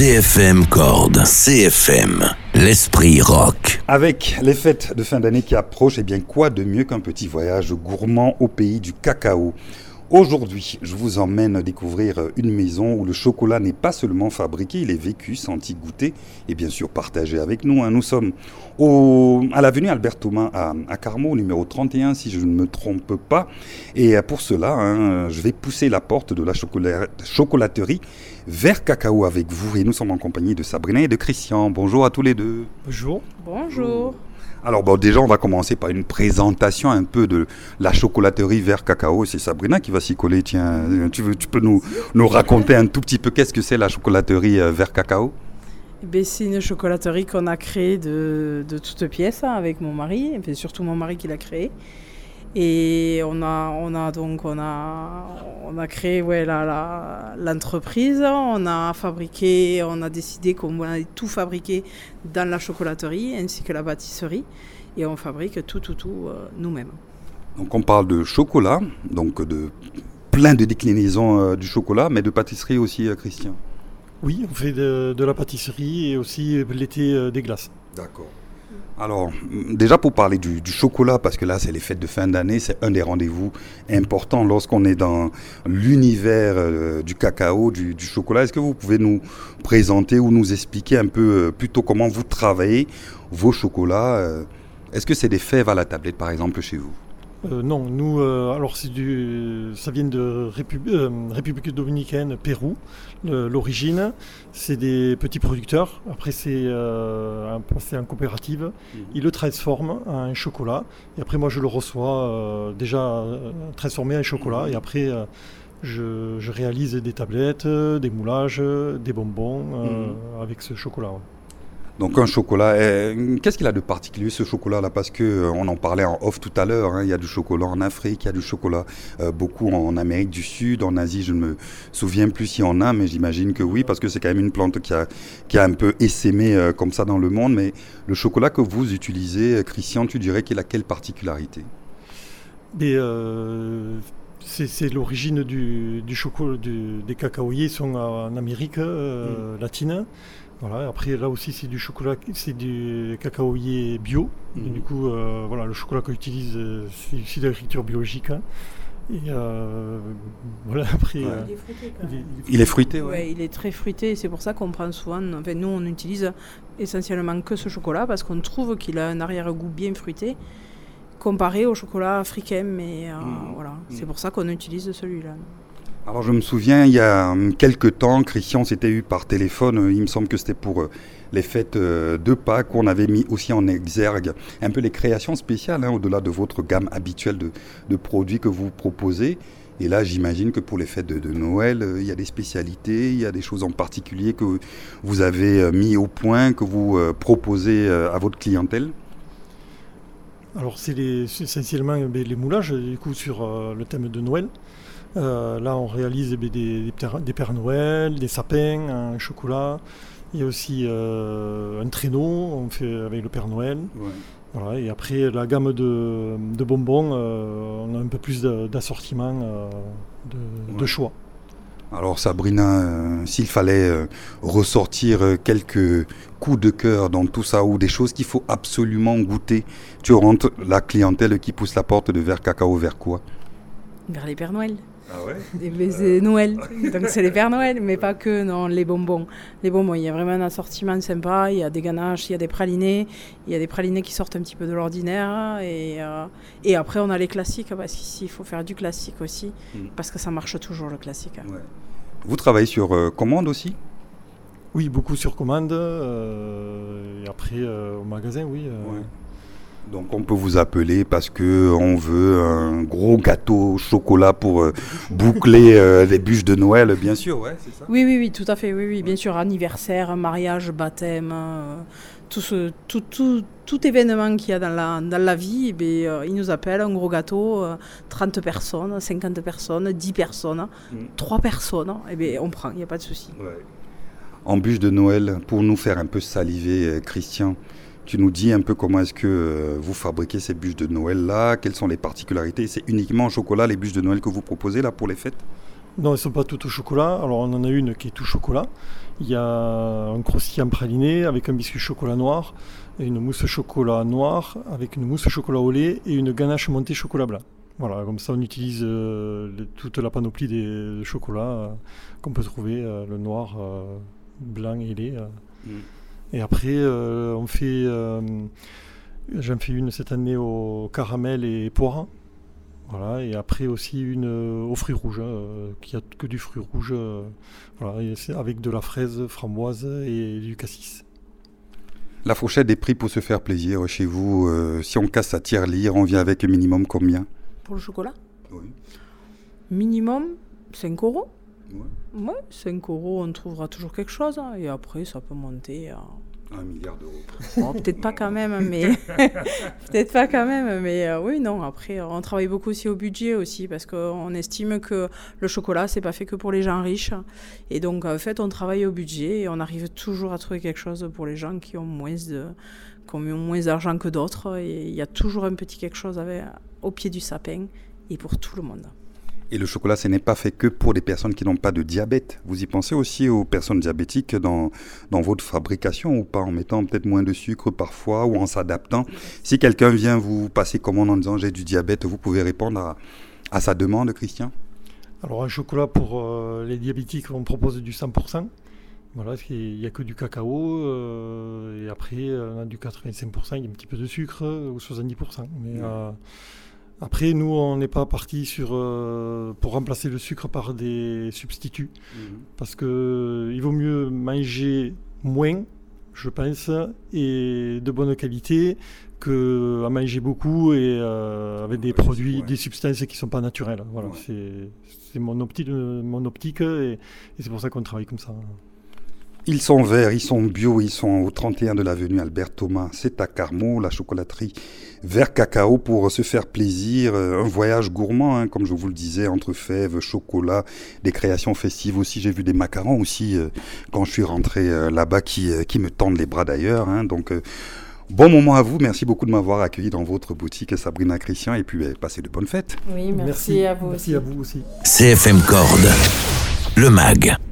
CFM Corde. CFM, l'esprit rock. Avec les fêtes de fin d'année qui approchent, eh bien quoi de mieux qu'un petit voyage gourmand au pays du cacao. Aujourd'hui, je vous emmène découvrir une maison où le chocolat n'est pas seulement fabriqué, il est vécu, senti, goûté et bien sûr partagé avec nous. Nous sommes à l'avenue Albert Thomas à Carmaux, numéro 31 si je ne me trompe pas. Et pour cela, je vais pousser la porte de la chocolaterie Vert Cacao avec vous. Et nous sommes en compagnie de Sabrina et de Christian. Bonjour à tous les deux. Bonjour. Bonjour. Alors déjà, on va commencer par une présentation un peu de la chocolaterie Vert Cacao. C'est Sabrina qui va s'y coller. Tiens, tu peux nous raconter un tout petit peu qu'est-ce que c'est la chocolaterie Vert Cacao ? C'est une chocolaterie qu'on a créée de toutes pièces avec mon mari, enfin, surtout mon mari qui l'a créée. Et on a créé l'entreprise, on a décidé qu'on allait tout fabriquer dans la chocolaterie ainsi que la pâtisserie et on fabrique tout nous-mêmes. Donc on parle de chocolat, donc de plein de déclinaisons du chocolat, mais de pâtisserie aussi, Christian. Oui, on fait de la pâtisserie et aussi l'été des glaces. D'accord. Alors, déjà pour parler du chocolat, parce que là, c'est les fêtes de fin d'année, c'est un des rendez-vous importants lorsqu'on est dans l'univers du cacao, du chocolat. Est-ce que vous pouvez nous présenter ou nous expliquer un peu plutôt comment vous travaillez vos chocolats Est-ce que c'est des fèves à la tablette, par exemple, chez vous ? Non, nous, alors ça vient de République dominicaine, Pérou, l'origine. C'est des petits producteurs. Après, c'est en coopérative. Ils le transforment en chocolat. Et après, moi, je le reçois déjà transformé en chocolat. Et après, je réalise des tablettes, des moulages, des bonbons avec ce chocolat. Ouais. Donc un chocolat, qu'est-ce qu'il a de particulier ce chocolat-là ? Parce qu'on en parlait en off tout à l'heure, il y a du chocolat en Afrique, il y a du chocolat beaucoup en Amérique du Sud, en Asie, je ne me souviens plus s'il y en a, mais j'imagine que oui, parce que c'est quand même une plante qui a un peu essaimé comme ça dans le monde. Mais le chocolat que vous utilisez, Christian, tu dirais qu'il a quelle particularité ? C'est l'origine du chocolat, des cacaoyers sont en Amérique latine. Voilà, après là aussi c'est du chocolat, c'est du cacaoyer bio. Et du coup le chocolat qu'on utilise c'est issu d'agriculture biologique. Et voilà après. Il est fruité quand même. Il est fruité, ouais. Il est très fruité et c'est pour ça qu'on prend souvent. Enfin, nous on utilise essentiellement que ce chocolat parce qu'on trouve qu'il a un arrière-goût bien fruité comparé au chocolat africain. Mais c'est pour ça qu'on utilise celui-là. Alors je me souviens, il y a quelques temps, Christian s'était eu par téléphone, il me semble que c'était pour les fêtes de Pâques, qu'on avait mis aussi en exergue un peu les créations spéciales, au-delà de votre gamme habituelle de produits que vous proposez. Et là, j'imagine que pour les fêtes de Noël, il y a des spécialités, il y a des choses en particulier que vous avez mis au point, que vous proposez à votre clientèle. Alors c'est essentiellement les moulages du coup sur le thème de Noël. Là, on réalise des Pères Noël, des sapins en chocolat. Il y a aussi un traîneau, on fait avec le Père Noël. Ouais. Voilà, et après, la gamme de bonbons, on a un peu plus d'assortiment, de choix. Alors Sabrina, s'il fallait ressortir quelques coups de cœur dans tout ça ou des choses qu'il faut absolument goûter, tu orientes la clientèle qui pousse la porte de Vert Cacao vers quoi ? Vers les Pères Noël. Ah ouais. C'est Noël, donc c'est les Pères Noël, mais pas que, non, les bonbons. Les bonbons, il y a vraiment un assortiment sympa, il y a des ganaches, il y a des pralinés qui sortent un petit peu de l'ordinaire, et après on a les classiques, parce qu'ici il faut faire du classique aussi, parce que ça marche toujours le classique. Ouais. Vous travaillez sur commande aussi ? Oui, beaucoup sur commande, et après au magasin, oui. Ouais. Donc on peut vous appeler parce qu'on veut un gros gâteau au chocolat pour boucler les bûches de Noël, bien sûr, ouais, c'est ça ? Oui, tout à fait, oui, bien sûr, anniversaire, mariage, baptême, tout événement qu'il y a dans la vie, ils nous appellent, un gros gâteau, 30 personnes, 50 personnes, 10 personnes, 3 personnes, on prend, il n'y a pas de souci. Ouais. En bûche de Noël, pour nous faire un peu saliver, Christian, tu nous dis un peu comment est-ce que vous fabriquez ces bûches de Noël-là, quelles sont les particularités ? C'est uniquement en chocolat les bûches de Noël que vous proposez là pour les fêtes ? Non, elles ne sont pas toutes au chocolat. Alors on en a une qui est tout chocolat. Il y a un croustillant praliné avec un biscuit chocolat noir, et une mousse chocolat noir avec une mousse chocolat au lait et une ganache montée chocolat blanc. Voilà, comme ça on utilise toute la panoplie des chocolats qu'on peut trouver, le noir, blanc et lait. Et après, j'en fais une cette année au caramel et poire. Voilà, et après aussi une aux fruits rouges, qui a que du fruit rouge, voilà, et c'est avec de la fraise, framboise et du cassis. La fourchette des prix pour se faire plaisir chez vous, si on casse sa tirelire, on vient avec un minimum combien? Pour le chocolat? Oui. Minimum 5 €. Ouais. 5 €, on trouvera toujours quelque chose. Hein, et après, ça peut monter à 1 milliard d'euros. Oh, peut-être pas quand même, mais oui, non. Après, on travaille beaucoup aussi au budget aussi, parce qu'on estime que le chocolat, c'est pas fait que pour les gens riches. Et donc, en fait, on travaille au budget et on arrive toujours à trouver quelque chose pour les gens qui ont moins d'argent que d'autres. Et il y a toujours un petit quelque chose au pied du sapin et pour tout le monde. Et le chocolat, ce n'est pas fait que pour les personnes qui n'ont pas de diabète. Vous y pensez aussi aux personnes diabétiques dans votre fabrication ou pas, en mettant peut-être moins de sucre parfois ou en s'adaptant? Si quelqu'un vient vous passer commande en disant j'ai du diabète, vous pouvez répondre à sa demande, Christian? Alors un chocolat pour les diabétiques, on propose du 100%. Voilà, il n'y a que du cacao et après on a du 85%, il y a un petit peu de sucre ou 70%. Mais après, nous, on n'est pas parti pour remplacer le sucre par des substituts. Parce qu'il vaut mieux manger moins, je pense, et de bonne qualité, qu'à manger beaucoup et avec des produits, des substances qui ne sont pas naturelles. Voilà, c'est mon optique et c'est pour ça qu'on travaille comme ça. Ils sont verts, ils sont bio, ils sont au 31 de l'avenue Albert Thomas. C'est à Carmaux, la chocolaterie Vert Cacao, pour se faire plaisir. Un voyage gourmand, comme je vous le disais, entre fèves, chocolat, des créations festives aussi. J'ai vu des macarons aussi quand je suis rentré là-bas qui me tendent les bras d'ailleurs. Donc, bon moment à vous. Merci beaucoup de m'avoir accueilli dans votre boutique, Sabrina Christian. Et puis, passez de bonnes fêtes. Oui, merci à vous aussi. Merci à vous aussi. CFM Corde, le MAG.